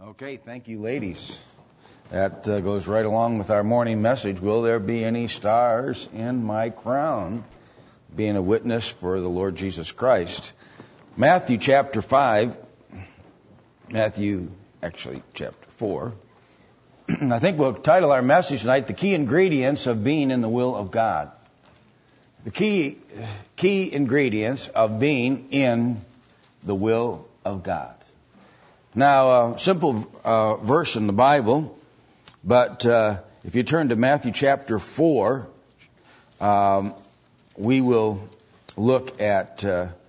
Okay, thank you, ladies. That goes right along with our morning message. Will there be any stars in my crown? Being a witness for the Lord Jesus Christ. Matthew chapter 4. I think we'll title our message tonight, The Key Ingredients of Being in the Will of God. The key ingredients of being in the will of God. Now, a simple verse in the Bible, but if you turn to Matthew chapter 4, we will look at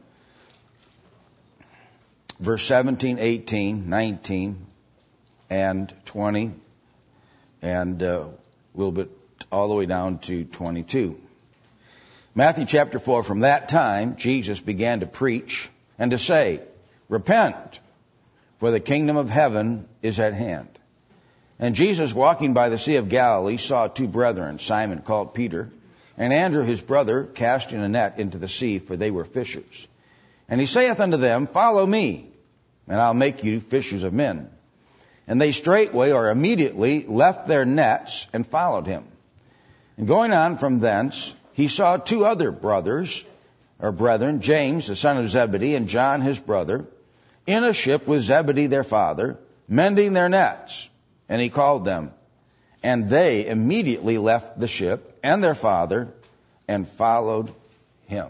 verse 17, 18, 19, and 20, and a little bit all the way down to 22. Matthew chapter 4, from that time, Jesus began to preach and to say, "Repent, for the kingdom of heaven is at hand." And Jesus, walking by the Sea of Galilee, saw two brethren, Simon called Peter, and Andrew his brother, casting a net into the sea, for they were fishers. And he saith unto them, "Follow me, and I'll make you fishers of men." And they straightway or immediately left their nets and followed him. And going on from thence, he saw two other brethren, James the son of Zebedee, and John his brother, in a ship with Zebedee their father, mending their nets. And he called them. And they immediately left the ship and their father and followed him.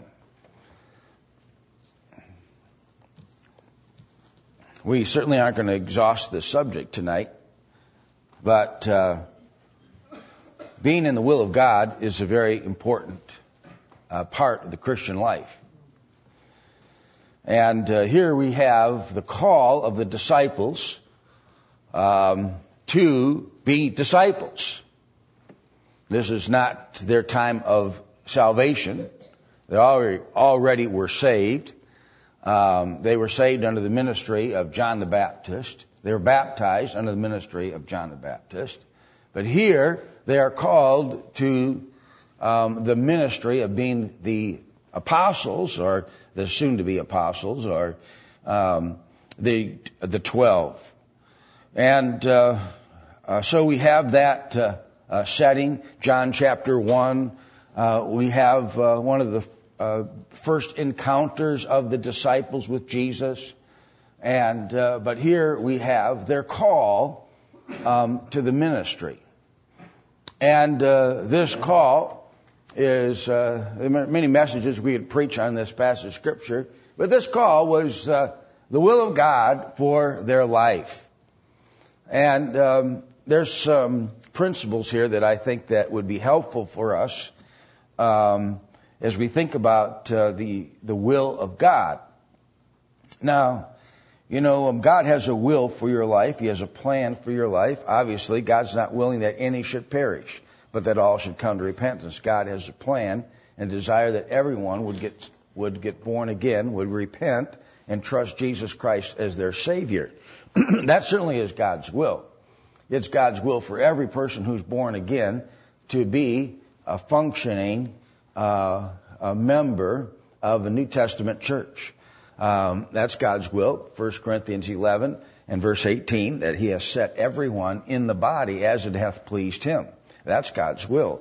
We certainly aren't going to exhaust this subject tonight, but being in the will of God is a very important part of the Christian life. And here we have the call of the disciples to be disciples. This is not their time of salvation. They already were saved. They were saved under the ministry of John the Baptist. They were baptized under the ministry of John the Baptist. But here they are called to the ministry of being the apostles, or the soon-to-be apostles, or the 12. And so we have that setting. John chapter 1. We have one of the first encounters of the disciples with Jesus. And but here we have their call to the ministry. And this call is many messages we could preach on this passage of Scripture, but this call was the will of God for their life. And there's some principles here that I think that would be helpful for us as we think about the will of God. Now, you know, God has a will for your life. He has a plan for your life. Obviously, God's not willing that any should perish, but that all should come to repentance. God has a plan and desire that everyone would get born again, would repent, and trust Jesus Christ as their Savior. That certainly is God's will. It's God's will for every person who's born again to be a functioning a member of a New Testament church. That's God's will. 1 Corinthians 11 and verse 18, that He has set everyone in the body as it hath pleased Him. That's God's will.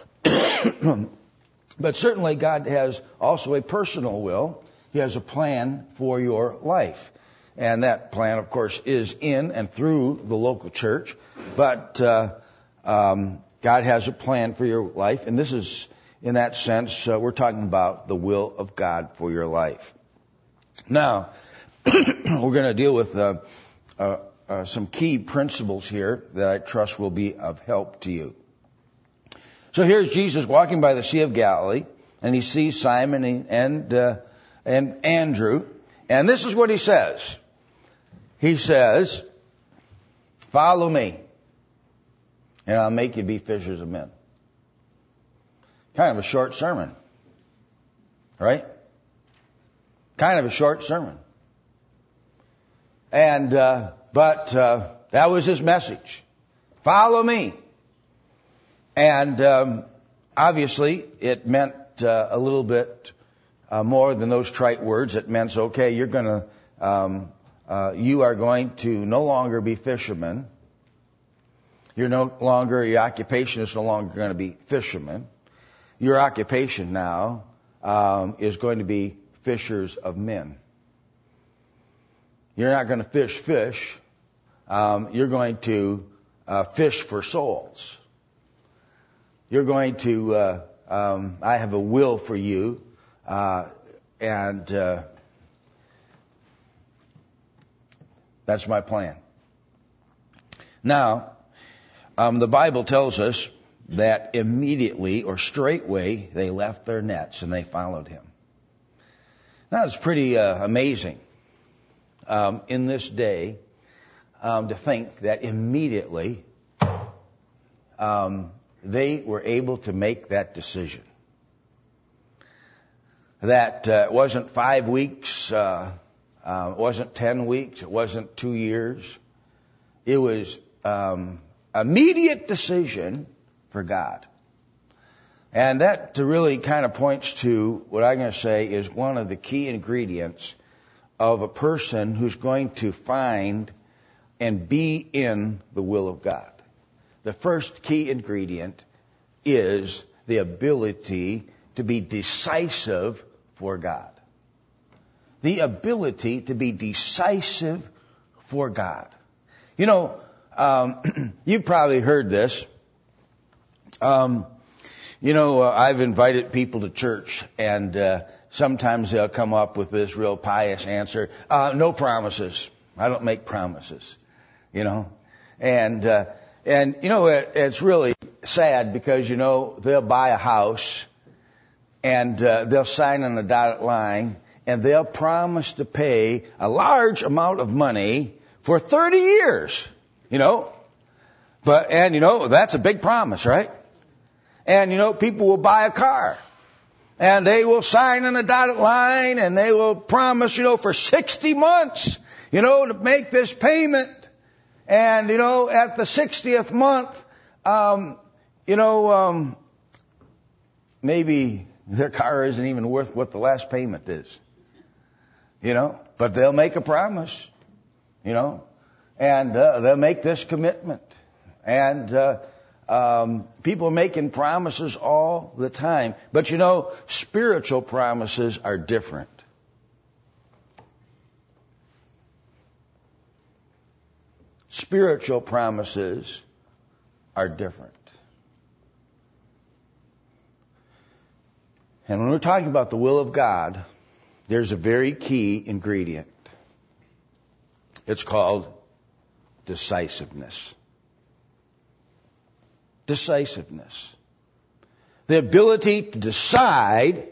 But certainly God has also a personal will. He has a plan for your life. And that plan, of course, is in and through the local church. But God has a plan for your life. And this is, in that sense, we're talking about the will of God for your life. Now, we're going to deal with some key principles here that I trust will be of help to you. So here's Jesus walking by the Sea of Galilee, and he sees Simon and Andrew. And this is what he says. He says, "Follow me, and I'll make you be fishers of men." Kind of a short sermon, right? Kind of a short sermon. And but that was his message. Follow me. And obviously it meant a little bit more than those trite words. It meant, okay, you're going to you are going to no longer be fishermen. Your occupation is no longer going to be fishermen. Your occupation now is going to be fishers of men. You're not going to fish. You're going to fish for souls. You're going to, I have a will for you, and that's my plan. Now, the Bible tells us that immediately or straightway they left their nets and they followed him. Now, it's pretty amazing in this day to think that immediately they were able to make that decision. That it wasn't 5 weeks, it wasn't 10 weeks, it wasn't 2 years. It was immediate decision for God. And that really kind of points to what I'm going to say is one of the key ingredients of a person who's going to find and be in the will of God. The first key ingredient is the ability to be decisive for God. The ability to be decisive for God. You know, you've probably heard this. I've invited people to church, and sometimes they'll come up with this real pious answer: no promises. I don't make promises. And it's really sad because they'll buy a house, and they'll sign on the dotted line, and they'll promise to pay a large amount of money for 30 years. That's a big promise, right? And, people will buy a car, and they will sign on a dotted line, and they will promise, for 60 months, to make this payment. And, at the 60th month, maybe their car isn't even worth what the last payment is. But they'll make a promise, and they'll make this commitment. And people are making promises all the time. But spiritual promises are different. Spiritual promises are different. And when we're talking about the will of God, there's a very key ingredient. It's called decisiveness. Decisiveness. The ability to decide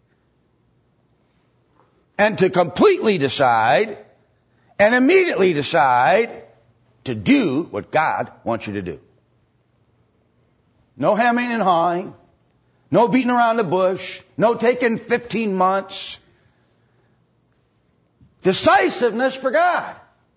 and to completely decide and immediately decide to do what God wants you to do. No hemming and hawing. No beating around the bush. No taking 15 months. Decisiveness for God.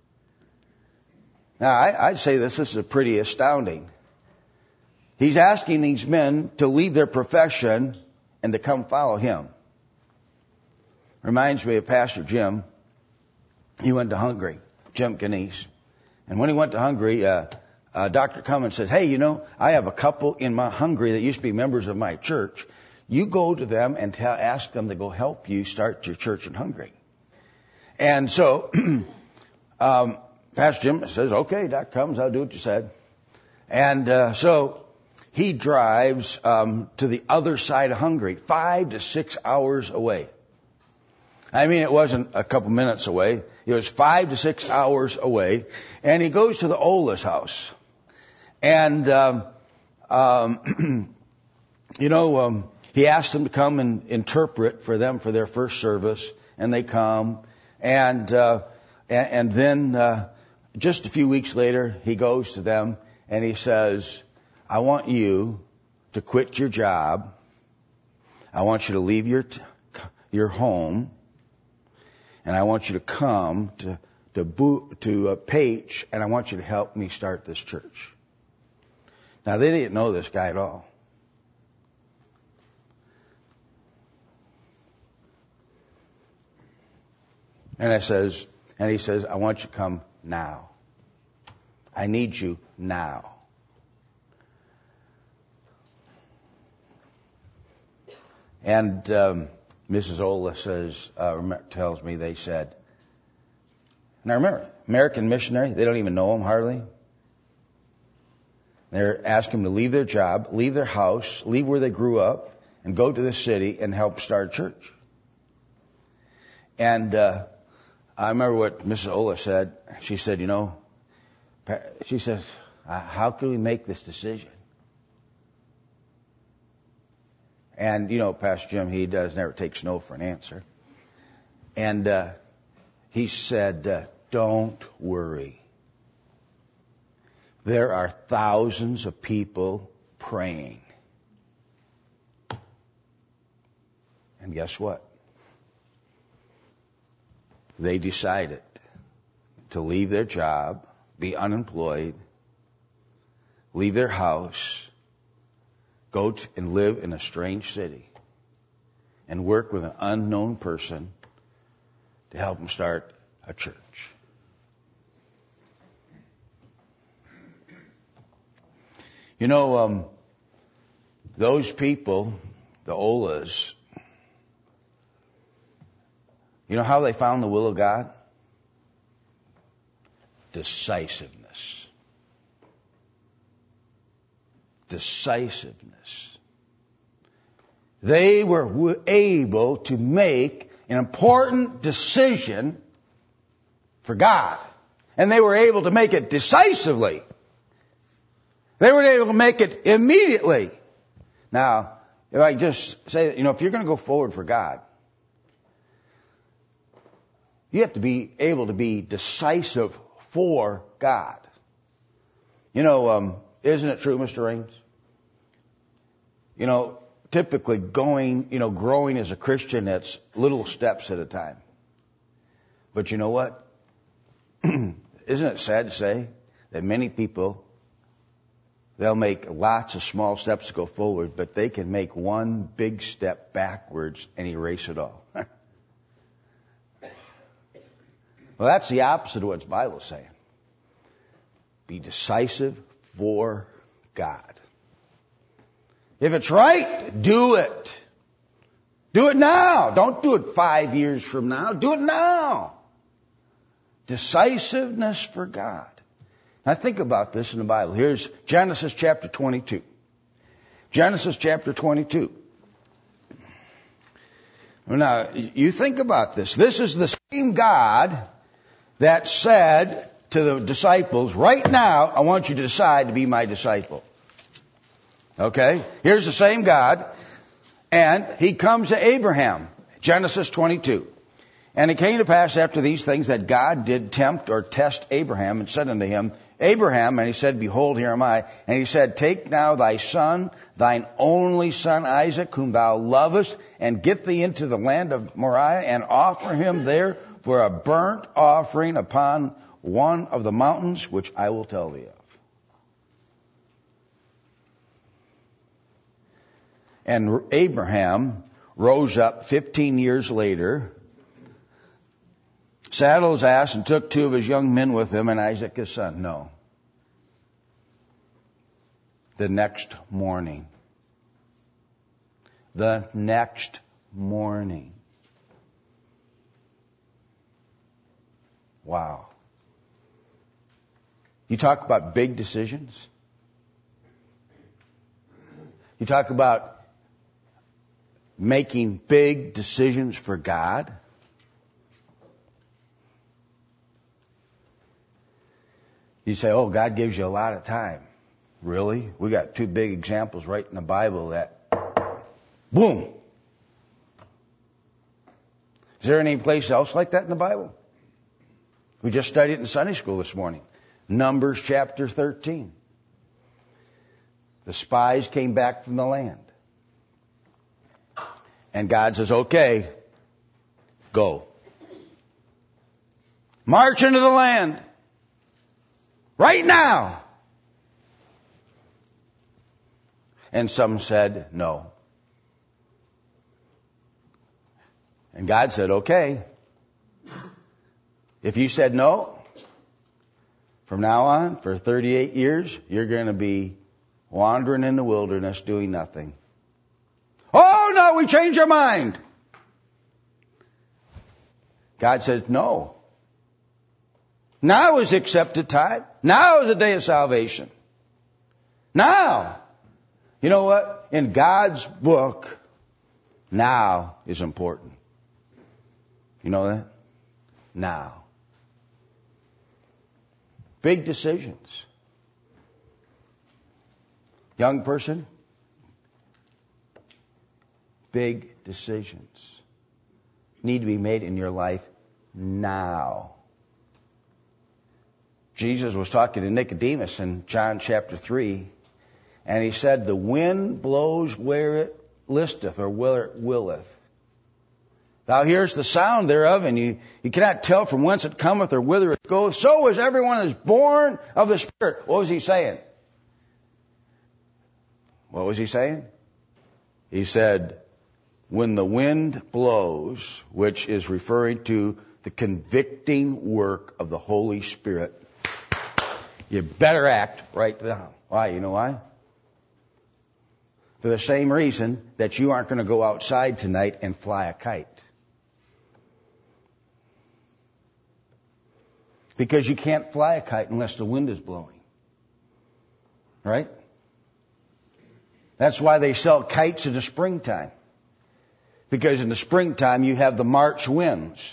Now, I'd say this is pretty astounding. He's asking these men to leave their profession and to come follow him. Reminds me of Pastor Jim. He went to Hungary, Jim Ganese. And when he went to Hungary, Dr. Cummins says, hey, I have a couple in Hungary that used to be members of my church. You go to them and ask them to go help you start your church in Hungary. And so Pastor Jim says, okay, Dr. Cummins, I'll do what you said. And so he drives to the other side of Hungary, 5 to 6 hours away. I mean, it wasn't a couple minutes away. It was 5 to 6 hours away. And he goes to the Ola's house. And, he asked them to come and interpret for them for their first service. And they come. And then just a few weeks later, he goes to them and he says, I want you to quit your job. I want you to leave your home. And I want you to come to Page, and I want you to help me start this church. Now, they didn't know this guy at all. And I says, And he says, I want you to come now. I need you now. And Mrs. Ola tells me they said, now remember, American missionary, they don't even know him hardly. They're asking them to leave their job, leave their house, leave where they grew up, and go to the city and help start a church. And I remember what Mrs. Ola said. She said, she says, how can we make this decision? And, Pastor Jim, he never takes no for an answer. And he said, don't worry. There are thousands of people praying. And guess what? They decided to leave their job, be unemployed, leave their house, go and live in a strange city, and work with an unknown person to help them start a church. Those people, the Olas, you know how they found the will of God? Decisiveness. Decisiveness. They were able to make an important decision for God. And they were able to make it decisively. They were able to make it immediately. Now, if I just say that, if you're going to go forward for God, you have to be able to be decisive for God. Isn't it true, Mr. Raines? Typically growing as a Christian, that's little steps at a time. But you know what? Isn't it sad to say that many people, they'll make lots of small steps to go forward, but they can make one big step backwards and erase it all. Well, that's the opposite of what the Bible is saying. Be decisive for God. If it's right, do it. Do it now. Don't do it 5 years from now. Do it now. Decisiveness for God. Now think about this in the Bible. Here's Genesis chapter 22. Genesis chapter 22. Now, you think about this. This is the same God that said to the disciples, right now, I want you to decide to be my disciple. Okay? Here's the same God. And he comes to Abraham. Genesis 22. And it came to pass after these things that God did tempt or test Abraham and said unto him, Abraham, and he said, behold, here am I. And he said, take now thy son, thine only son Isaac, whom thou lovest, and get thee into the land of Moriah, and offer him there for a burnt offering upon one of the mountains, which I will tell thee of. And Abraham rose up 15 years later, saddled his ass, and took 2 of his young men with him, and Isaac his son. No. The next morning. The next morning. Wow. You talk about big decisions. You talk about making big decisions for God. You say, oh, God gives you a lot of time. Really? We got 2 big examples right in the Bible that, boom. Is there any place else like that in the Bible? We just studied it in Sunday school this morning. Numbers chapter 13. The spies came back from the land. And God says, okay, go. March into the land. Right now. And some said no. And God said, okay, If you said no, from now on, for 38 years, you're going to be wandering in the wilderness doing nothing. Oh, no, we changed our mind. God says, no. Now is the accepted time. Now is the day of salvation. Now. You know what? In God's book, now is important. You know that? Now. Big decisions. Young person, big decisions need to be made in your life now. Jesus was talking to Nicodemus in John chapter 3, and he said, the wind blows where it listeth, or where it willeth. Thou hearest the sound thereof, and you cannot tell from whence it cometh or whither it goes. So is everyone that is born of the Spirit. What was he saying? What was he saying? He said, when the wind blows, which is referring to the convicting work of the Holy Spirit, you better act right now. Why? You know why? For the same reason that you aren't going to go outside tonight and fly a kite. Because you can't fly a kite unless the wind is blowing. Right? That's why they sell kites in the springtime. Because in the springtime you have the March winds.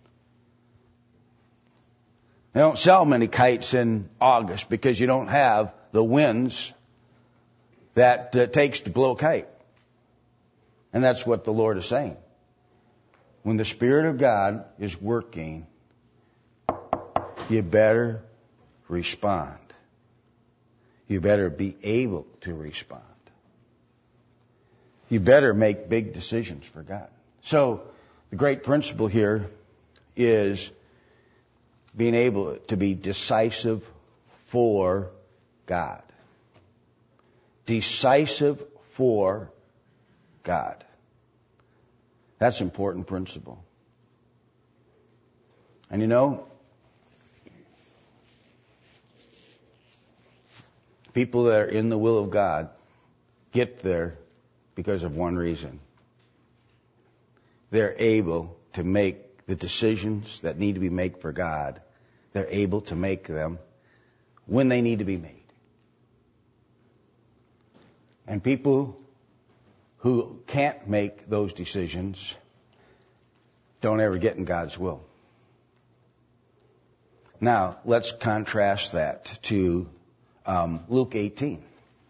They don't sell many kites in August because you don't have the winds that it takes to blow a kite. And that's what the Lord is saying. When the Spirit of God is working, you better respond. You better be able to respond. You better make big decisions for God. So the great principle here is being able to be decisive for God. Decisive for God. That's an important principle. And you know, people that are in the will of God get there because of one reason. They're able to make the decisions that need to be made for God. They're able to make them when they need to be made. And people who can't make those decisions don't ever get in God's will. Now, let's contrast that to Luke 18.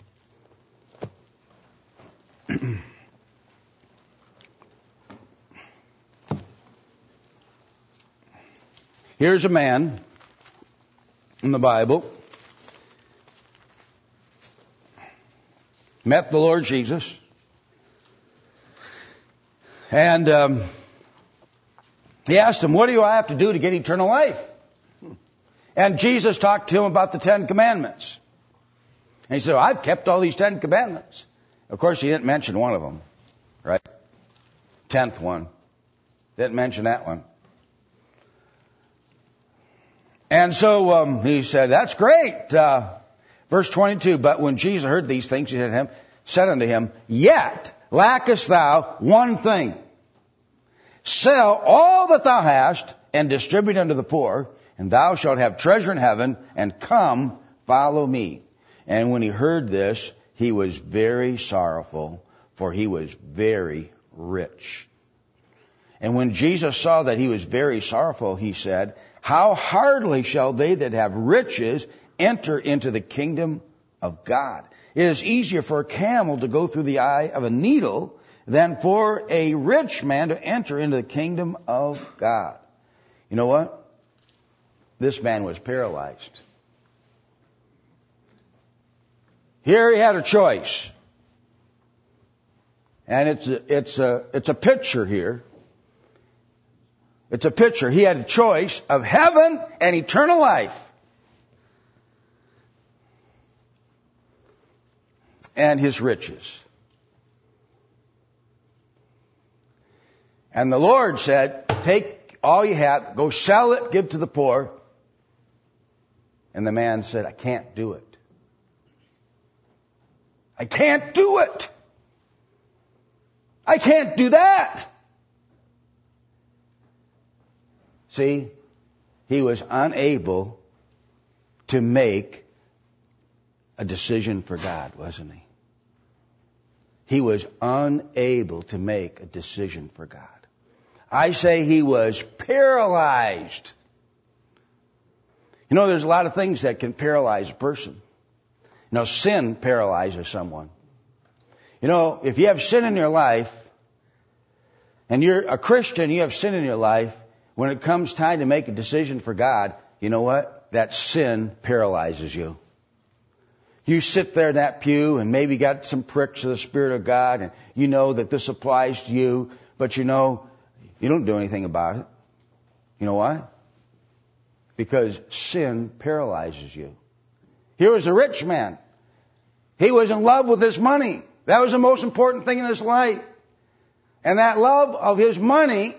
Here's a man in the Bible, met the Lord Jesus, and he asked him, what do I have to do to get eternal life? And Jesus talked to him about the 10 Commandments. And he said, I've kept all these 10 Commandments. Of course, he didn't mention one of them, right? 10th one. Didn't mention that one. And so he said, that's great. Verse 22, but when Jesus heard these things, he said unto him, yet lackest thou one thing. Sell all that thou hast and distribute unto the poor, and thou shalt have treasure in heaven, and come, follow me. And when he heard this, he was very sorrowful, for he was very rich. And when Jesus saw that he was very sorrowful, he said, how hardly shall they that have riches enter into the kingdom of God? It is easier for a camel to go through the eye of a needle than for a rich man to enter into the kingdom of God. You know what? This man was paralyzed. Here he had a choice. And it's a picture here. It's a picture. He had a choice of heaven and eternal life. And his riches. And the Lord said, take all you have, go sell it, give to the poor. And the man said, I can't do it. I can't do it. I can't do that. See, he was unable to make a decision for God, wasn't he? He was unable to make a decision for God. I say he was paralyzed. You know, there's a lot of things that can paralyze a person. You know, sin paralyzes someone. You know, if you have sin in your life, and you're a Christian, you have sin in your life, when it comes time to make a decision for God, you know what? That sin paralyzes you. You sit there in that pew and maybe got some pricks of the Spirit of God, and you know that this applies to you, but you know, you don't do anything about it. You know why? Because sin paralyzes you. Here was a rich man. He was in love with his money. That was the most important thing in his life. And that love of his money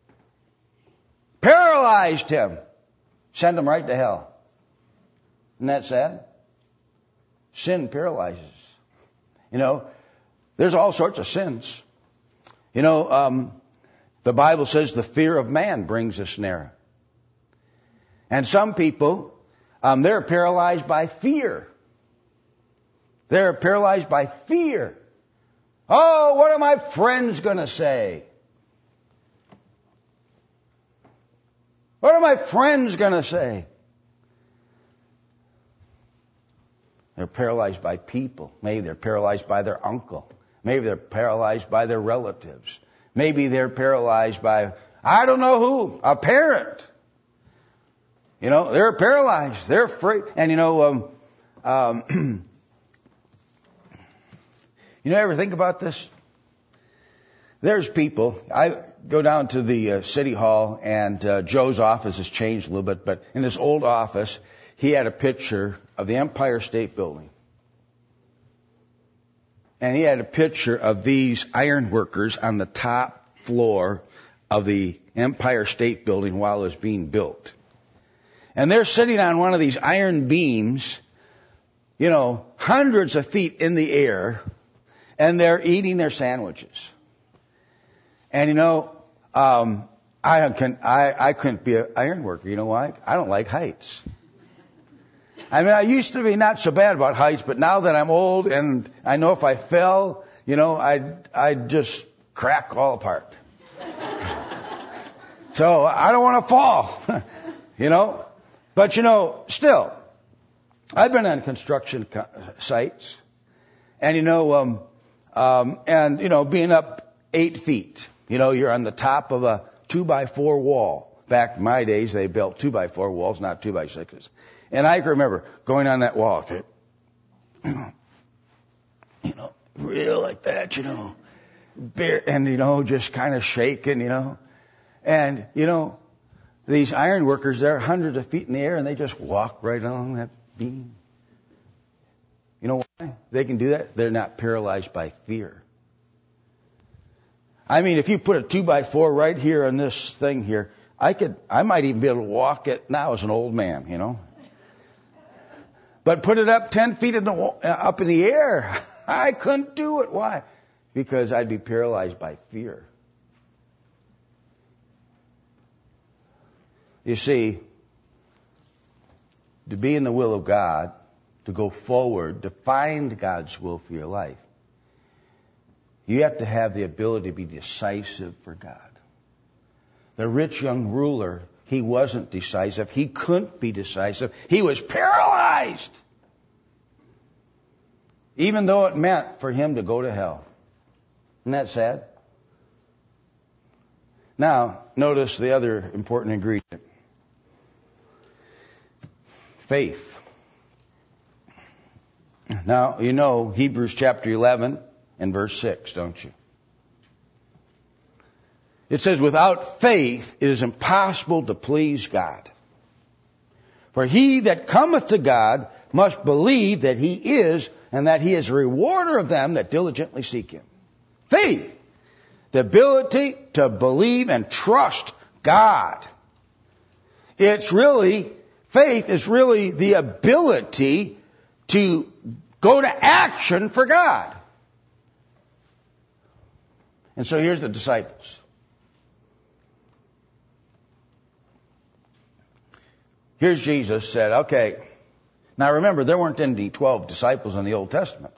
paralyzed him. Sent him right to hell. Isn't that sad? Sin paralyzes. You know, there's all sorts of sins. You know, the Bible says the fear of man brings a snare. And some people, they're paralyzed by fear. They're paralyzed by fear. Oh, what are my friends going to say? What are my friends going to say? They're paralyzed by people. Maybe they're paralyzed by their uncle. Maybe they're paralyzed by their relatives. Maybe they're paralyzed by, I don't know who, a parent. You know, they're paralyzed. They're afraid. And you know, you ever think about this? There's people, I go down to the city hall, and Joe's office has changed a little bit, but in his old office, he had a picture of the Empire State Building. And he had a picture of these iron workers on the top floor of the Empire State Building while it was being built. And they're sitting on one of these iron beams, you know, hundreds of feet in the air, and they're eating their sandwiches. And you know, I couldn't be an iron worker. You know why? I don't like heights. I mean, I used to be not so bad about heights, but now that I'm old and I know if I fell, you know, I'd just crack all apart. So I don't want to fall, you know. But you know, still, I've been on construction sites, and you know, being up 8 feet. You know, you're on the top of a 2x4 wall. Back in my days, they built 2x4 walls, not 2x6s. And I can remember going on that wall, okay, you know, real like that, you know, and, you know, just kind of shaking, you know. And, you know, these iron workers, they're hundreds of feet in the air, and they just walk right along that beam. You know why they can do that? They're not paralyzed by fear. I mean, if you put a 2x4 right here on this thing here, I might even be able to walk it now as an old man, you know. But put it up 10 feet up in the air, I couldn't do it. Why? Because I'd be paralyzed by fear. You see, to be in the will of God, to go forward, to find God's will for your life, you have to have the ability to be decisive for God. The rich young ruler, he wasn't decisive. He couldn't be decisive. He was paralyzed. Even though it meant for him to go to hell. Isn't that sad? Now, notice the other important ingredient. Faith. Now, you know Hebrews chapter 11 and verse 6, don't you? It says, without faith it is impossible to please God. For he that cometh to God must believe that he is, and that he is a rewarder of them that diligently seek him. Faith. The ability to believe and trust God. Faith is really the ability to go to action for God. And so here's the disciples. Here's Jesus said, okay, now remember, there weren't any 12 disciples in the Old Testament.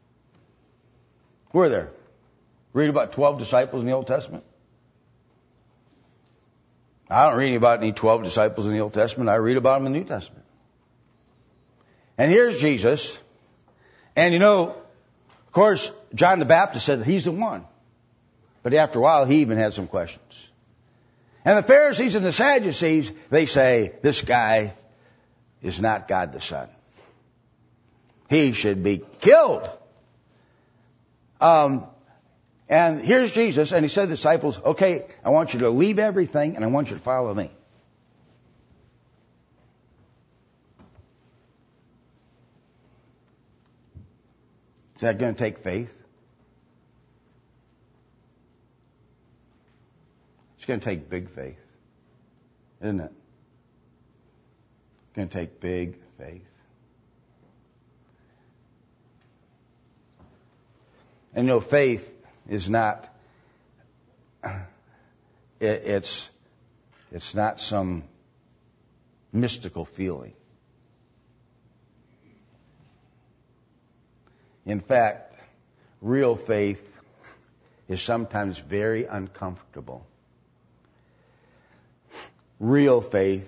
Were there? Read about 12 disciples in the Old Testament? I don't read about any 12 disciples in the Old Testament. I read about them in the New Testament. And here's Jesus. And of course, John the Baptist said that he's the one. But after a while, he even had some questions. And the Pharisees and the Sadducees, they say, this guy is not God the Son. He should be killed. And here's Jesus, and he said to the disciples, okay, I want you to leave everything, and I want you to follow me. Is that going to take faith? It's going to take big faith, isn't it? It's going to take big faith. And faith is not, it's not some mystical feeling. In fact, real faith is sometimes very uncomfortable. Real faith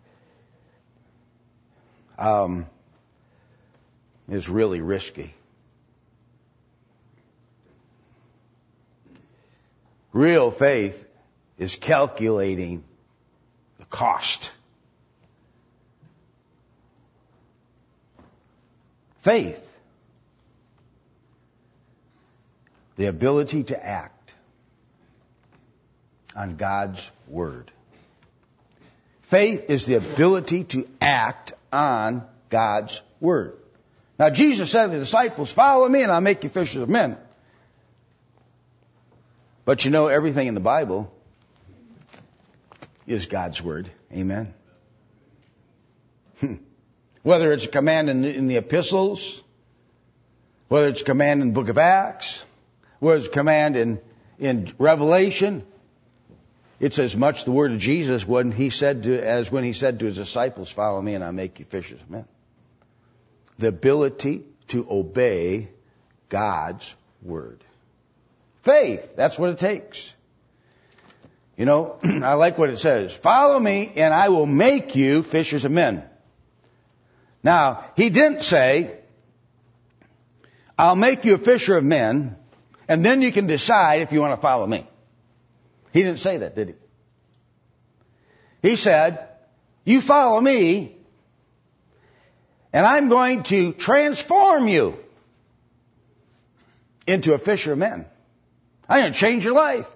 is really risky. Real faith is calculating the cost. Faith, the ability to act on God's Word. Faith is the ability to act on God's Word. Now, Jesus said to the disciples, follow me and I'll make you fishers of men. But everything in the Bible is God's Word. Amen. Whether it's a command in the epistles, whether it's a command in the book of Acts, whether it's a command in Revelation, it's as much the word of Jesus as when he said to his disciples, follow me and I'll make you fishers of men. The ability to obey God's Word. Faith, that's what it takes. I like what it says. Follow me and I will make you fishers of men. Now, he didn't say, I'll make you a fisher of men and then you can decide if you want to follow me. He didn't say that, did he? He said, you follow me and I'm going to transform you into a fisher of men. I'm going to change your life.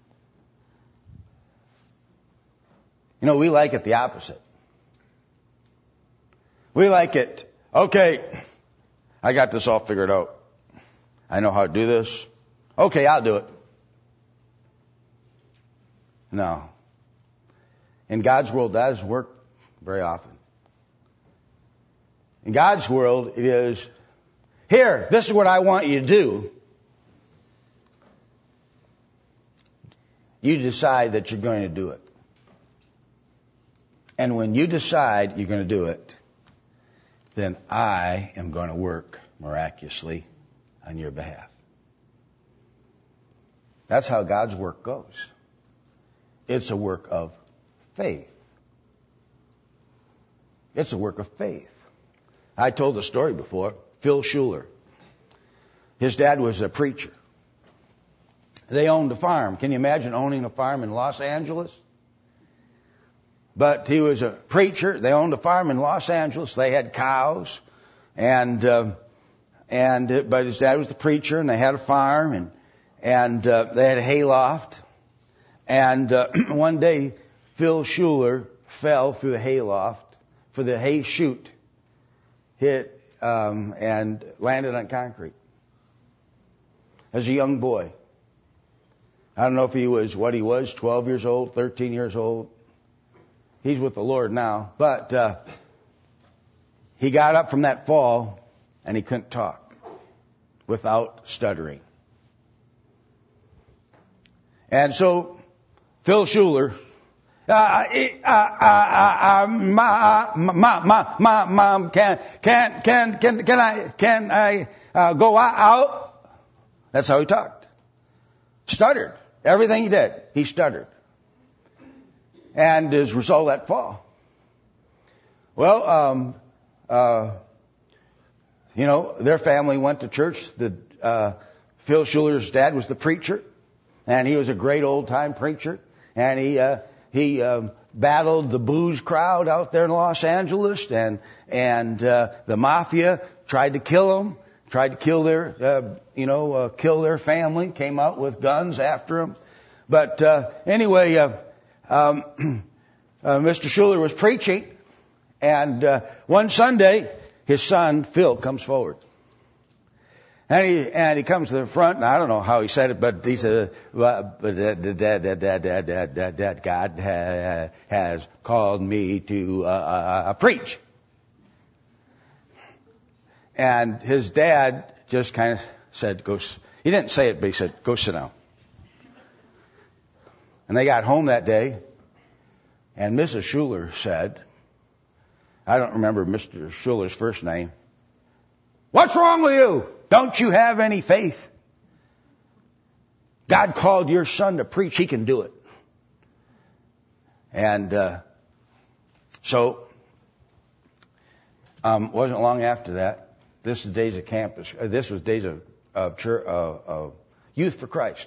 We like it the opposite. We like it, okay, I got this all figured out. I know how to do this. Okay, I'll do it. No. In God's world, that doesn't work very often. In God's world, it is, here, this is what I want you to do. You decide that you're going to do it. And when you decide you're going to do it, then I am going to work miraculously on your behalf. That's how God's work goes. It's a work of faith. It's a work of faith. I told the story before. Phil Schuler. His dad was a preacher. They owned a farm. Can you imagine owning a farm in Los Angeles? But he was a preacher. They owned a farm in Los Angeles. They had cows, but his dad was the preacher, and they had a farm, and they had a hayloft. And one day, Phil Schuler fell through the hayloft for the hay chute, hit and landed on concrete as a young boy. I don't know if he was what he was, 12 years old, 13 years old. He's with the Lord now. But he got up from that fall and he couldn't talk without stuttering. And so Phil Schuler, Mom, can I go out? That's how he talked. Stuttered. Everything he did, he stuttered. And as a result of that fall. Well, their family went to church. Phil Schuler's dad was the preacher, and he was a great old time preacher. And he battled the booze crowd out there in Los Angeles, and the mafia tried to kill him, tried to kill their family, came out with guns after him. But anyway, Mr. Schuler was preaching, and one Sunday his son Phil comes forward. And he comes to the front, and I don't know how he said it, but he said, "Dad, God has called me to preach." And his dad just kind of said, he didn't say it, but he said, "Go sit down." And they got home that day, and Mrs. Schuler said, I don't remember Mr. Schuler's first name, "What's wrong with you? Don't you have any faith? God called your son to preach. He can do it." And so wasn't long after that. This is days of campus. This was days of church, Youth for Christ.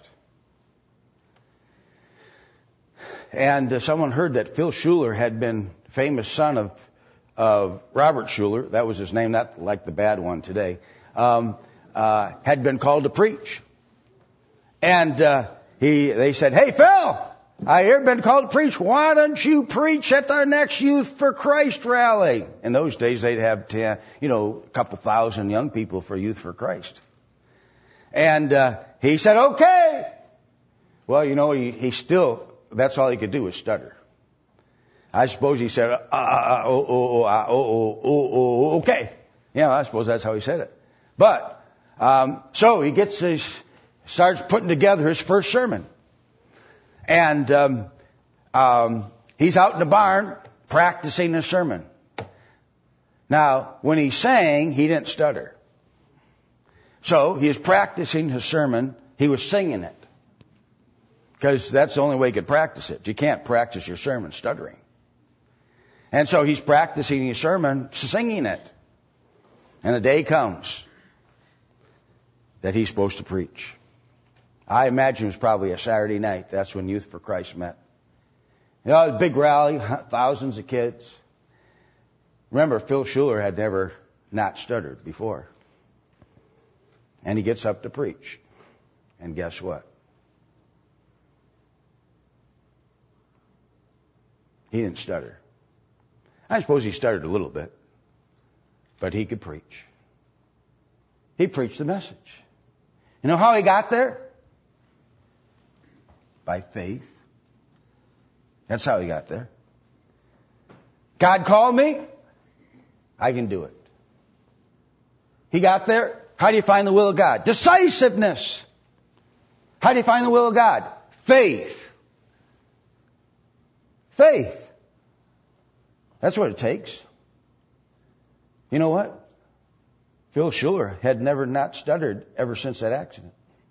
And someone heard that Phil Schuler had been famous son of Robert Schuler. That was his name, not like the bad one today. Had been called to preach. And they said, "Hey, Phil, I hear you've been called to preach. Why don't you preach at our next Youth for Christ rally?" In those days, they'd have a couple thousand young people for Youth for Christ. And he said, "Okay." Well, he still, that's all he could do was stutter. I suppose he said, okay. I suppose that's how he said it. But so he starts putting together his first sermon. And he's out in the barn practicing his sermon. Now, when he sang, he didn't stutter. So he was practicing his sermon. He was singing it. Because that's the only way you could practice it. You can't practice your sermon stuttering. And so he's practicing his sermon, singing it. And a day comes that he's supposed to preach. I imagine it was probably a Saturday night. That's when Youth for Christ met. A big rally, thousands of kids. Remember, Phil Schuler had never not stuttered before. And he gets up to preach. And guess what? He didn't stutter. I suppose he stuttered a little bit. But he could preach. He preached the message. You know how he got there? By faith. That's how he got there. God called me. I can do it. He got there. How do you find the will of God? Decisiveness. How do you find the will of God? Faith. Faith. That's what it takes. You know what? Phil Schuler had never not stuttered ever since that accident.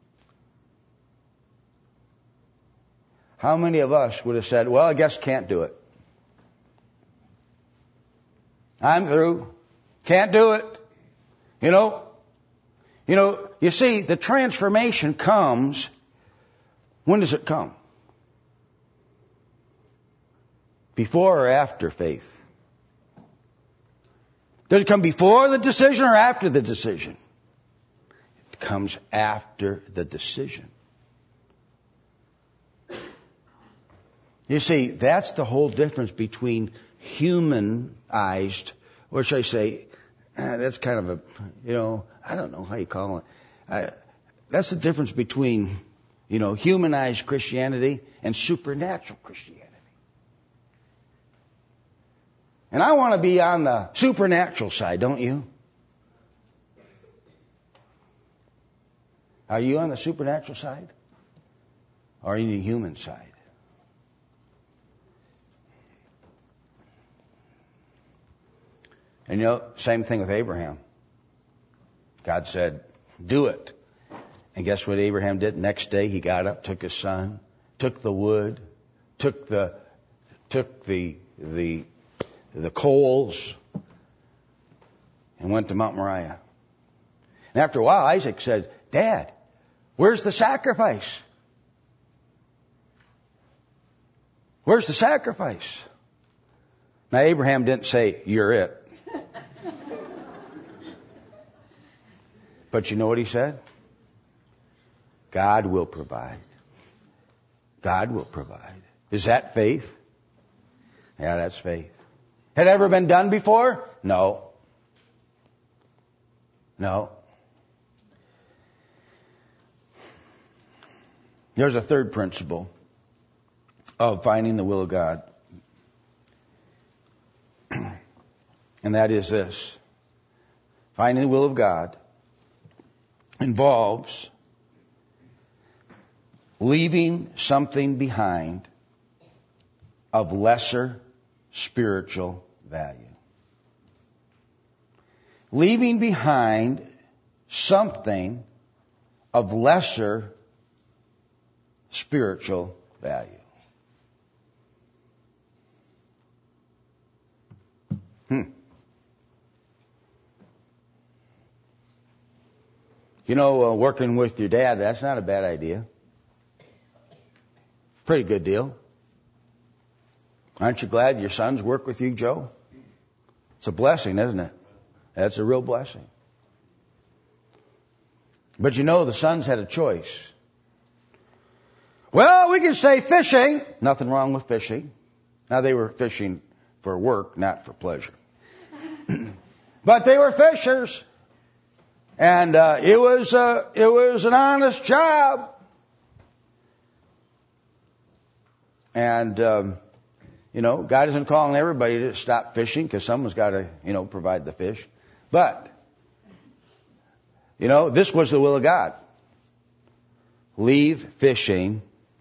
How many of us would have said, "Well, I guess can't do it. I'm through. Can't do it." You see, the transformation comes. When does it come? Before or after faith? Does it come before the decision or after the decision? It comes after the decision. You see, that's the whole difference between humanized, or should I say, that's kind of I don't know how you call it. That's the difference between, humanized Christianity and supernatural Christianity. And I want to be on the supernatural side, don't you? Are you on the supernatural side? Or are you on the human side? And same thing with Abraham. God said, do it. And guess what Abraham did? Next day he got up, took his son, took the wood, took the coals, and went to Mount Moriah. And after a while, Isaac said, Dad, where's the sacrifice? Where's the sacrifice? Now, Abraham didn't say, you're it. But you know what he said? God will provide. God will provide. Is that faith? Yeah, that's faith. Had it ever been done before? No. No. There's a third principle of finding the will of God. And that is this. Finding the will of God involves leaving something behind of lesser spiritual value. Leaving behind something of lesser spiritual value. Working with your dad, that's not a bad idea. Pretty good deal. Aren't you glad your sons work with you, Joe? It's a blessing, isn't it? That's a real blessing. But the sons had a choice. Well, we can say fishing. Nothing wrong with fishing. Now, they were fishing for work, not for pleasure. But they were fishers. And it was an honest job. And, God isn't calling everybody to stop fishing because someone's got to, provide the fish. But, this was the will of God. Leave fishing.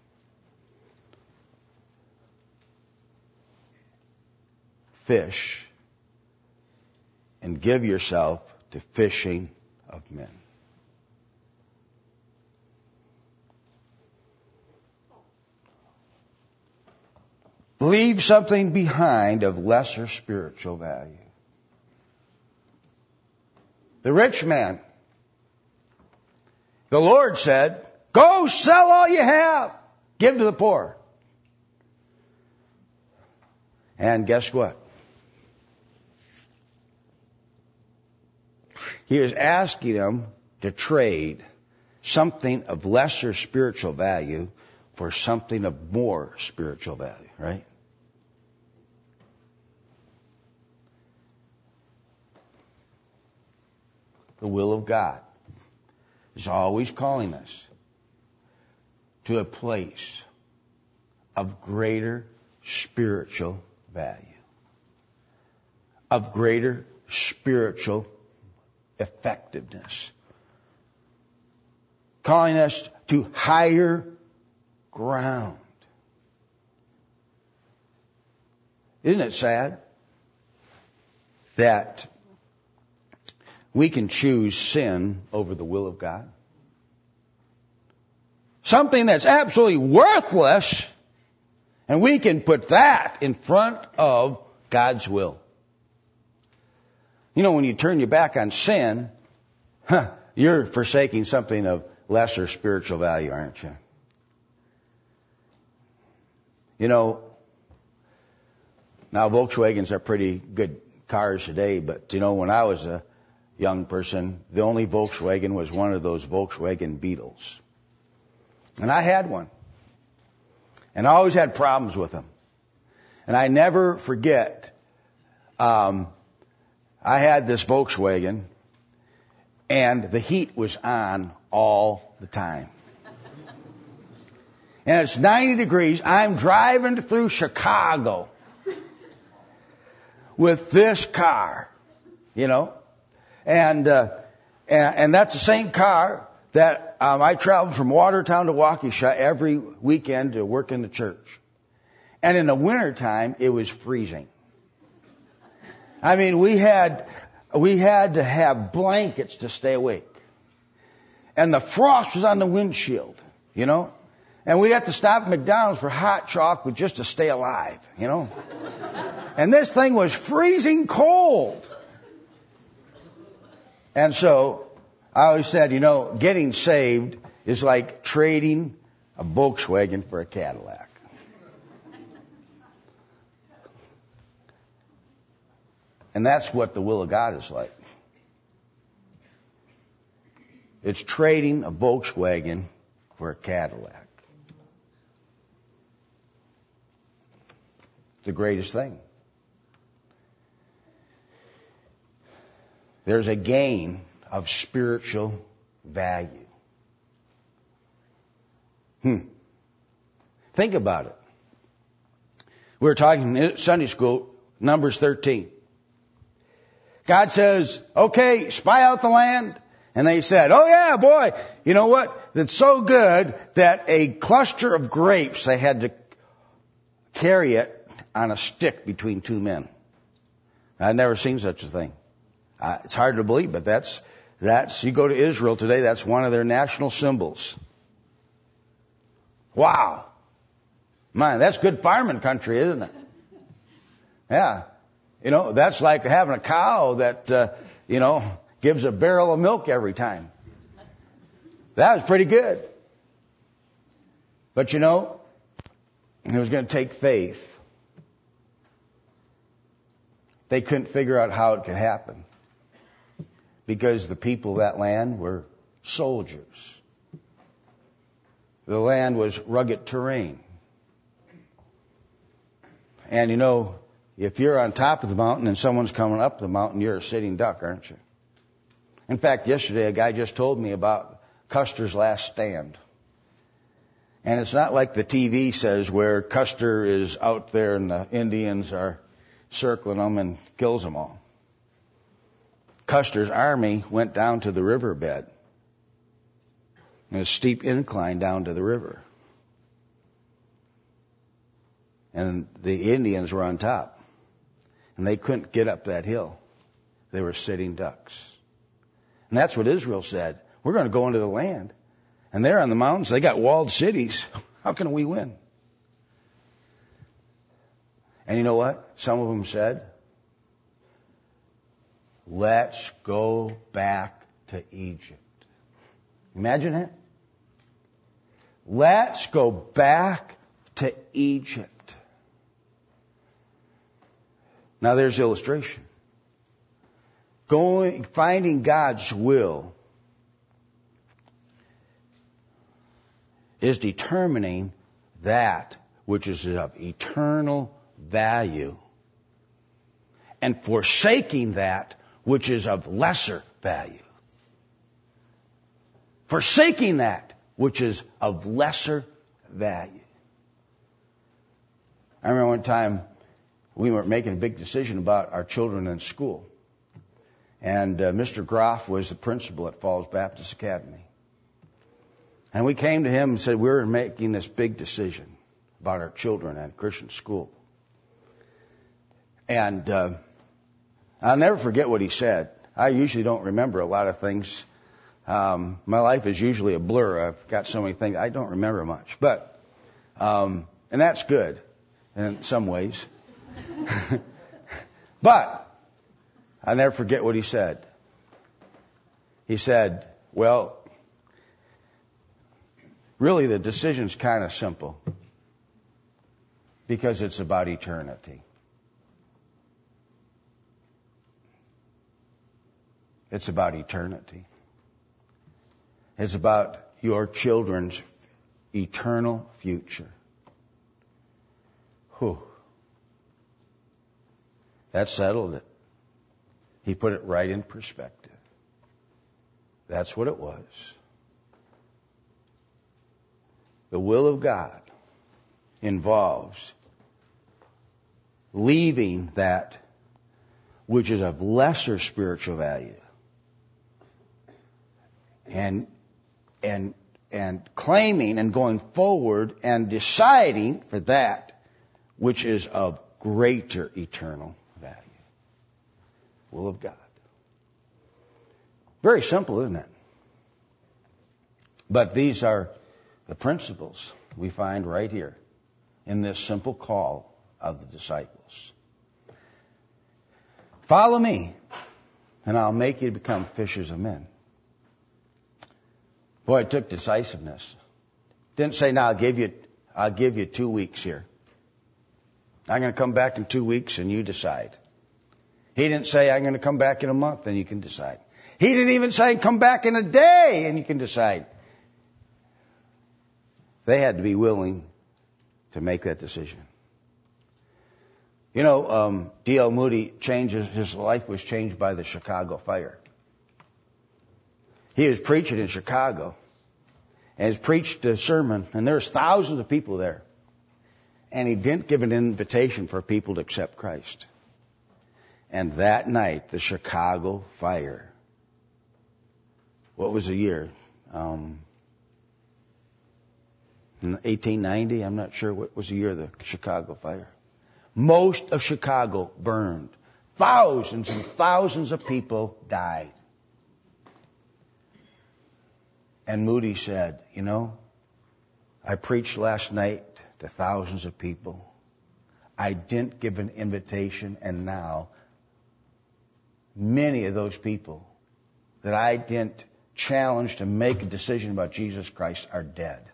Fish. And give yourself to fishing of men. Leave something behind of lesser spiritual value. The rich man, the Lord said, go sell all you have, give to the poor. And guess what? He was asking him to trade something of lesser spiritual value for something of more spiritual value, right? The will of God is always calling us to a place of greater spiritual value, of greater spiritual effectiveness, calling us to higher ground. Isn't it sad that we can choose sin over the will of God? Something that's absolutely worthless, and we can put that in front of God's will. When you turn your back on sin, you're forsaking something of lesser spiritual value, aren't you? Now Volkswagens are pretty good cars today, but when I was a young person, the only Volkswagen was one of those Volkswagen Beetles. And I had one. And I always had problems with them. And I never forget, I had this Volkswagen, and the heat was on all the time. and it's 90 degrees. I'm driving through Chicago with this car, you know, and that's the same car that I traveled from Watertown to Waukesha every weekend to work in the church. And in the wintertime, it was freezing. I mean, we had to have blankets to stay awake. And the frost was on the windshield, you know. And we'd have to stop at McDonald's for hot chocolate just to stay alive, you know. And this thing was freezing cold. And so I always said, you know, getting saved is like trading a Volkswagen for a Cadillac. And that's what the will of God is like. It's trading a Volkswagen for a Cadillac. The greatest thing. There's a gain of spiritual value. Think about it. We were talking in Sunday school, Numbers 13. God says, okay, spy out the land. And they said, oh yeah, boy, you know what? It's so good that a cluster of grapes, they had to carry it on a stick between two men. I've never seen such a thing. It's hard to believe, but that's, you go to Israel today, that's one of their national symbols. Wow. Man, that's good farming country, isn't it? Yeah. You know, that's like having a cow that, you know, gives a barrel of milk every time. That was pretty good. But you know, it was going to take faith. They couldn't figure out how it could happen. Because the people of that land were soldiers. The land was rugged terrain. And you know, if you're on top of the mountain and someone's coming up the mountain, you're a sitting duck, aren't you? In fact, yesterday a guy just told me about Custer's last stand. And it's not like the TV says where Custer is out there and the Indians are circling them and kills them all. Custer's army went down to the riverbed. And a steep incline down to the river. And the Indians were on top. And they couldn't get up that hill. They were sitting ducks. And that's what Israel said. We're going to go into the land. And they're on the mountains. They got walled cities. How can we win? And you know what? Some of them said, let's go back to Egypt. Imagine it. Let's go back to Egypt. Now there's the illustration. Finding God's will is determining that which is of eternal value and forsaking that which is of lesser value. Forsaking that which is of lesser value. I remember one time we were making a big decision about our children in school. And Mr. Groff was the principal at Falls Baptist Academy. And we came to him and said, we're making this big decision about our children at Christian school. And I'll never forget what he said. I usually don't remember a lot of things. My life is usually a blur. I've got so many things. I don't remember much. But, and that's good in some ways. But I'll never forget what he said. He said, well, really the decision's kind of simple because it's about eternity. It's about eternity. It's about your children's eternal future. Whew. That settled it. He put it right in perspective. That's what it was. The will of God involves leaving that which is of lesser spiritual value and claiming and going forward and deciding for that which is of greater eternal value. Will of God. Very simple, isn't it? But these are the principles we find right here in this simple call of the disciples. Follow me, and I'll make you become fishers of men. Boy, it took decisiveness. Didn't say, now I'll give you 2 weeks here. I'm going to come back in 2 weeks and you decide. He didn't say, I'm going to come back in a month and you can decide. He didn't even say, come back in a day and you can decide. They had to be willing to make that decision. You know, D.L. Moody his life was changed by the Chicago fire. He was preaching in Chicago and has preached a sermon, and there's thousands of people there. And he didn't give an invitation for people to accept Christ. And that night, the Chicago fire, what was the year? 1890, I'm not sure what was the year of the Chicago fire. Most of Chicago burned. Thousands and thousands of people died. And Moody said, you know, I preached last night to thousands of people. I didn't give an invitation, and now many of those people that I didn't challenge to make a decision about Jesus Christ are dead.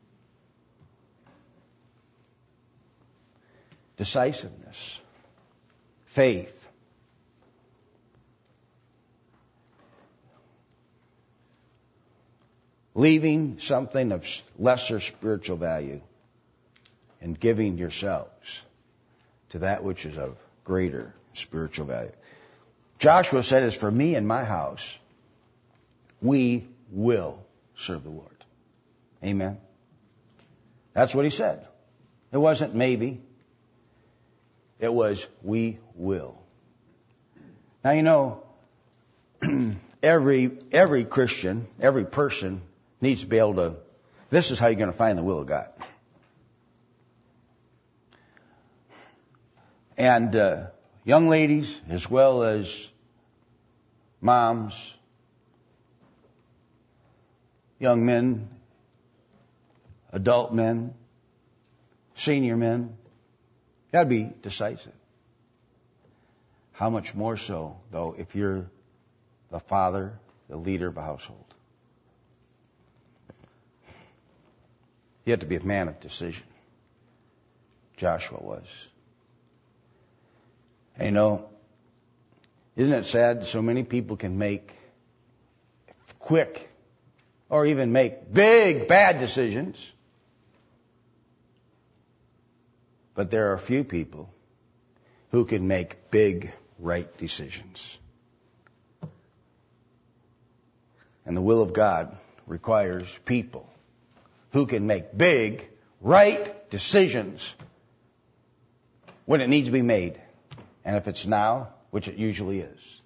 Decisiveness, faith, leaving something of lesser spiritual value and giving yourselves to that which is of greater spiritual value. Joshua said, as for me and my house, we will serve the Lord. Amen. That's what he said. It wasn't maybe. It was, we will. Now, you know, every Christian, every person needs to be able to, this is how you're going to find the will of God. And young ladies, as well as moms, young men, adult men, senior men, got to be decisive. How much more so, though, if you're the father, the leader of a household? You have to be a man of decision. Joshua was. And you know, isn't it sad so many people can make quick or even make big, bad decisions? But there are a few people who can make big, right decisions. And the will of God requires people who can make big, right decisions when it needs to be made. And if it's now, which it usually is,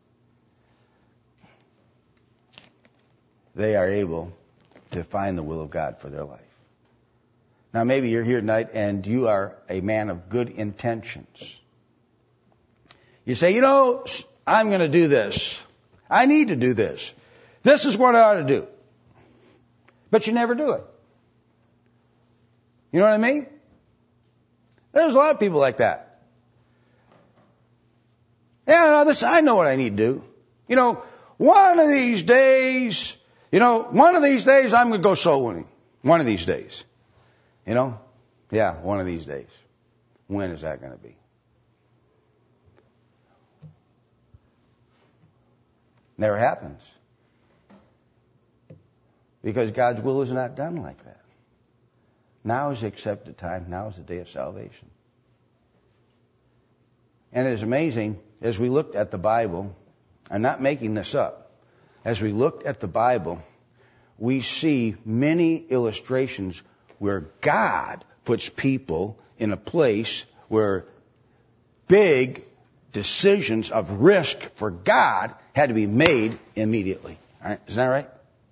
they are able to find the will of God for their life. Now, maybe you're here tonight and you are a man of good intentions. You say, you know, I'm going to do this. I need to do this. This is what I ought to do. But you never do it. You know what I mean? There's a lot of people like that. Yeah, I know what I need to do. You know, one of these days I'm going to go soul winning. One of these days. You know? Yeah, one of these days. When is that going to be? Never happens. Because God's will is not done like that. Now is the accepted time. Now is the day of salvation. And it's amazing, as we looked at the Bible, I'm not making this up, as we looked at the Bible, we see many illustrations where God puts people in a place where big decisions of risk for God had to be made immediately. All right? Isn't that right?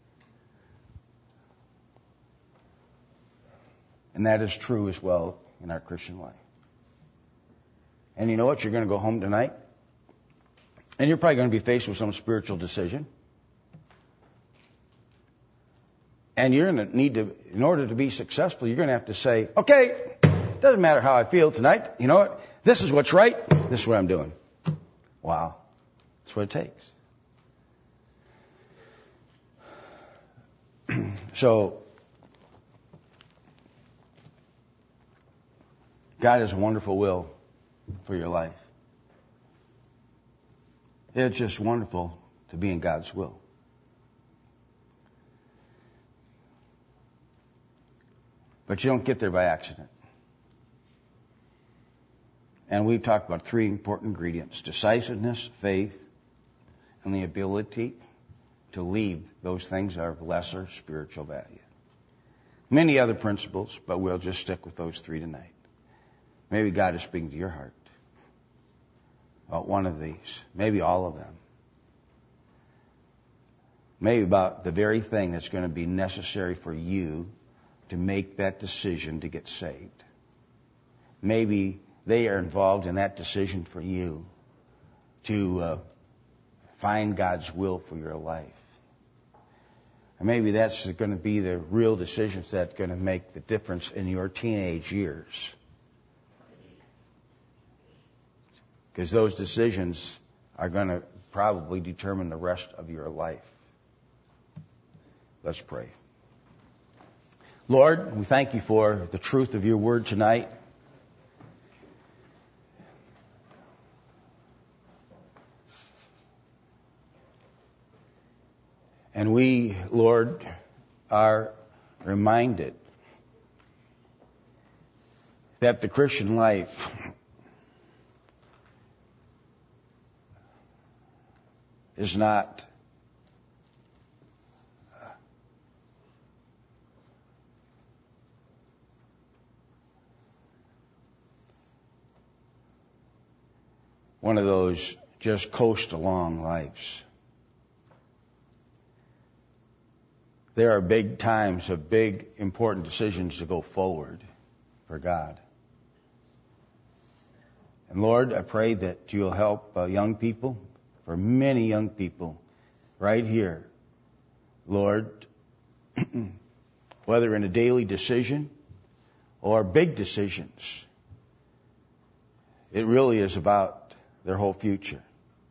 And that is true as well in our Christian life. And you know what? You're going to go home tonight, and you're probably going to be faced with some spiritual decision. And you're going to need to, in order to be successful, you're going to have to say, okay, doesn't matter how I feel tonight. You know what? This is what's right. This is what I'm doing. Wow. That's what it takes. So, God has a wonderful will for your life. It's just wonderful to be in God's will. But you don't get there by accident. And we've talked about three important ingredients: decisiveness, faith, and the ability to leave those things that are of lesser spiritual value. Many other principles, but we'll just stick with those three tonight. Maybe God is speaking to your heart about one of these, maybe all of them. Maybe about the very thing that's going to be necessary for you to make that decision to get saved. Maybe they are involved in that decision for you to find God's will for your life. Or maybe that's going to be the real decisions that's going to make the difference in your teenage years. Because those decisions are going to probably determine the rest of your life. Let's pray. Lord, we thank you for the truth of your word tonight. And we, Lord, are reminded that the Christian life is not one of those just coast along lives. There are big times of big important decisions to go forward for God. And Lord, I pray that you'll help young people, for many young people right here, Lord, whether in a daily decision or big decisions, it really is about their whole future.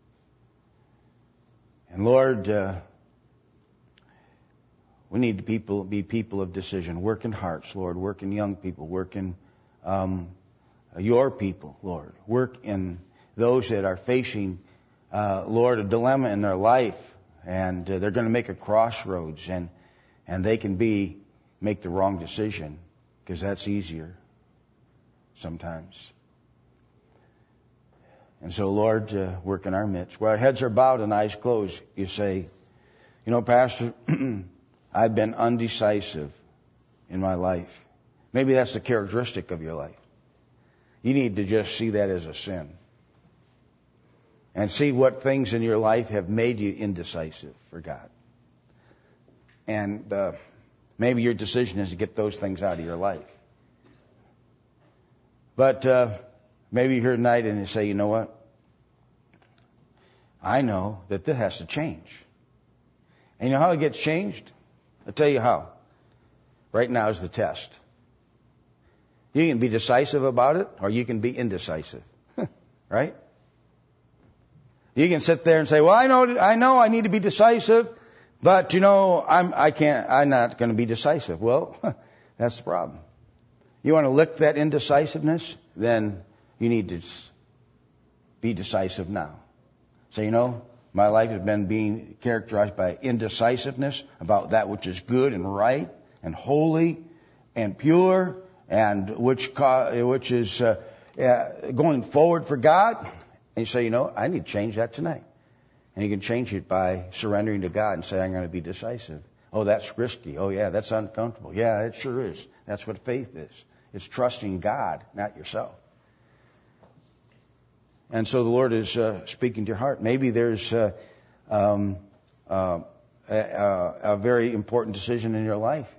And Lord, we need to be people of decision. Work in hearts, Lord. Work in young people. Work in your people, Lord. Work in those that are facing, Lord, a dilemma in their life. And they're going to make a crossroads. And they can make the wrong decision. Because that's easier sometimes. And so, Lord, work in our midst. Where our heads are bowed and eyes closed, you say, you know, Pastor, I've been undecisive in my life. Maybe that's the characteristic of your life. You need to just see that as a sin. And see what things in your life have made you indecisive for God. And maybe your decision is to get those things out of your life. But maybe you're here tonight and you say, you know what? I know that this has to change. And you know how it gets changed? I'll tell you how. Right now is the test. You can be decisive about it, or you can be indecisive. Right? You can sit there and say, well, I know I need to be decisive, but you know, I'm not going to be decisive. Well, that's the problem. You want to lick that indecisiveness? Then you need to be decisive now. So, you know, my life has been being characterized by indecisiveness about that which is good and right and holy and pure and which is going forward for God. And you say, you know, I need to change that tonight. And you can change it by surrendering to God and say, I'm going to be decisive. Oh, that's risky. Oh, yeah, that's uncomfortable. Yeah, it sure is. That's what faith is. It's trusting God, not yourself. And so the Lord is speaking to your heart. Maybe there's a very important decision in your life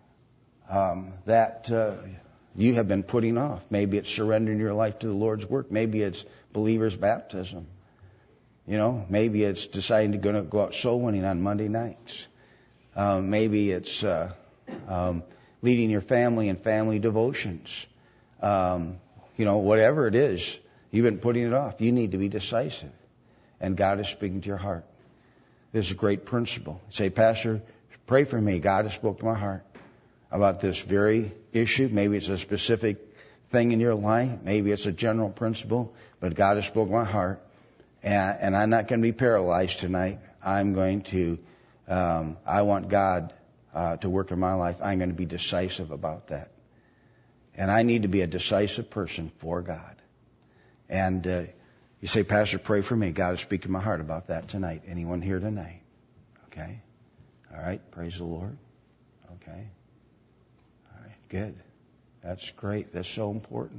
that you have been putting off. Maybe it's surrendering your life to the Lord's work. Maybe it's believer's baptism. Maybe it's deciding to go out soul winning on Monday nights. Maybe it's leading your family in family devotions. Whatever it is, you've been putting it off. You need to be decisive. And God is speaking to your heart. This is a great principle. Say, Pastor, pray for me. God has spoken to my heart about this very issue. Maybe it's a specific thing in your life. Maybe it's a general principle. But God has spoken to my heart. And I'm not going to be paralyzed tonight. I'm going to, I want God to work in my life. I'm going to be decisive about that. And I need to be a decisive person for God. And you say, Pastor, pray for me. God is speaking to my heart about that tonight. Anyone here tonight? Okay. All right. Praise the Lord. Okay. All right. Good. That's great. That's so important.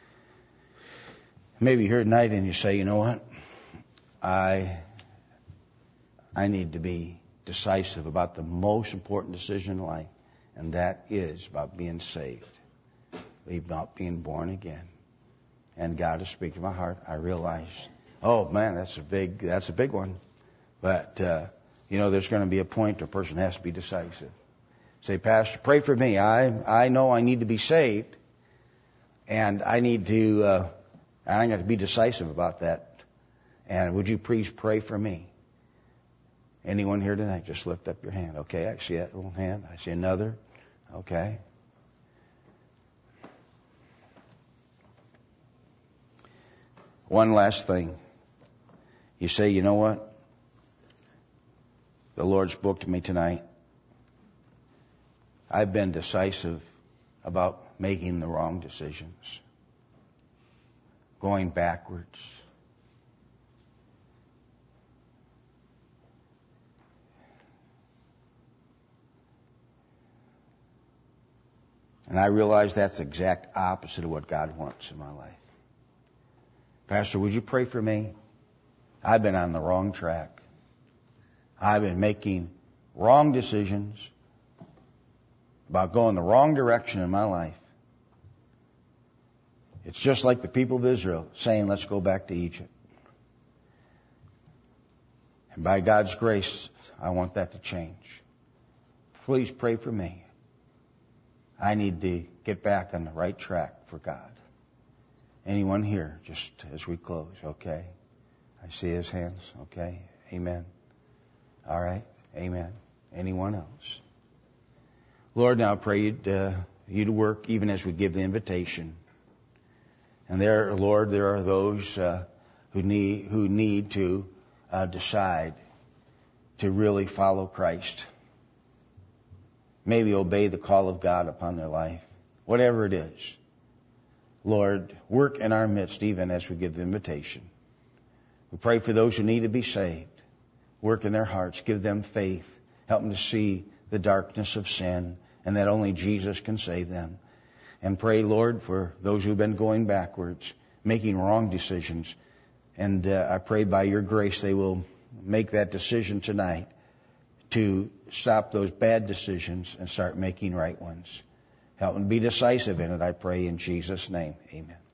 Maybe you're here tonight and you say, you know what? I need to be decisive about the most important decision in life, and that is about being saved, about being born again. And God is speaking to my heart. I realize, oh man, that's a big one. But there's going to be a point where a person has to be decisive. Say, Pastor, pray for me. I know I need to be saved, and I need to. I'm going to be decisive about that. And would you please pray for me? Anyone here tonight? Just lift up your hand. Okay, I see that little hand. I see another. Okay. One last thing. You say, you know what? The Lord spoke to me tonight. I've been decisive about making the wrong decisions, going backwards. And I realize that's the exact opposite of what God wants in my life. Pastor, would you pray for me? I've been on the wrong track. I've been making wrong decisions about going the wrong direction in my life. It's just like the people of Israel saying, let's go back to Egypt. And by God's grace, I want that to change. Please pray for me. I need to get back on the right track for God. Anyone here, just as we close, okay? I see his hands, okay? Amen. All right, amen. Anyone else? Lord, now I pray you to work even as we give the invitation. And there, Lord, there are those who need to decide to really follow Christ. Maybe obey the call of God upon their life. Whatever it is. Lord, work in our midst even as we give the invitation. We pray for those who need to be saved. Work in their hearts. Give them faith. Help them to see the darkness of sin and that only Jesus can save them. And pray, Lord, for those who've been going backwards, making wrong decisions. And I pray by your grace they will make that decision tonight to stop those bad decisions and start making right ones. Help them be decisive in it, I pray in Jesus' name. Amen.